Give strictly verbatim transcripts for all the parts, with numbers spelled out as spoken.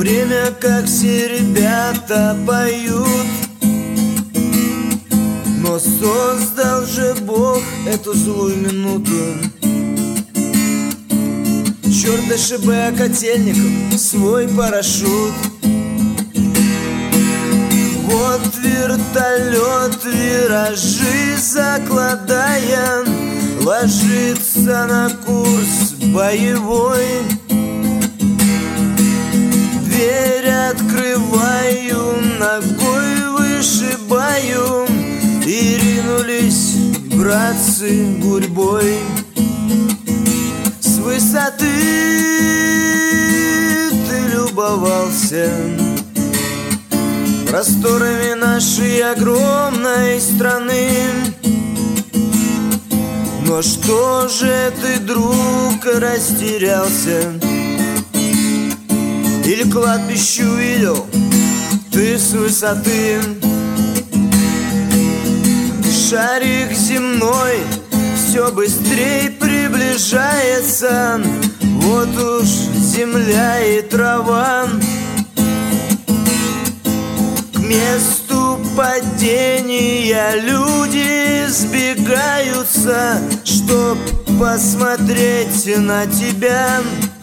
время, как все ребята поют. Но создал же Бог эту злую минуту. Черт ДШБ котельников, свой парашют. Вот вертолет, виражи закладая, ложится на курс боевой. Дверь открываю, ногой вышибаю, и ринулись братцы гурьбой. С высоты ты любовался просторами нашей огромной страны. Но что же ты, друг, растерялся? Или кладбище увидел ты с высоты? Шарик земной все быстрее приближается. Вот уж земля и трава. К месту падения люди сбегаются, чтоб посмотреть на тебя.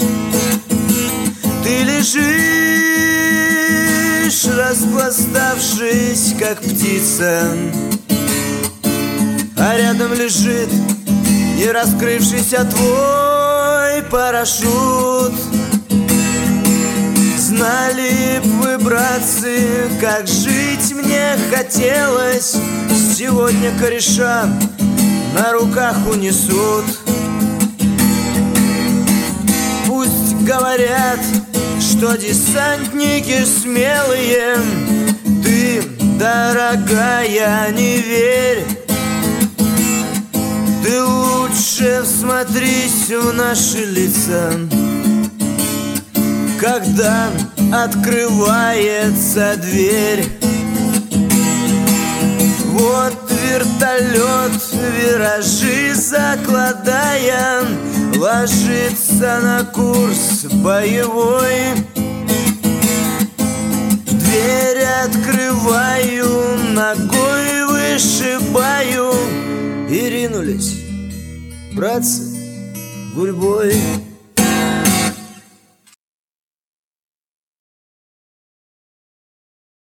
Ты лежишь, распластавшись, как птица, а рядом лежит не раскрывшийся твой парашют. Знали б вы, братцы, как жить мне хотелось. Сегодня кореша на руках унесут. Пусть говорят, что десантники смелые, ты, дорогая, не верь. Ты лучше всмотрись в наши лица, когда открывается дверь. Вот вертолет, виражи закладая, ложится на курс боевой. Дверь открываю, ногой вышибаю, и ринулись братцы гурьбой.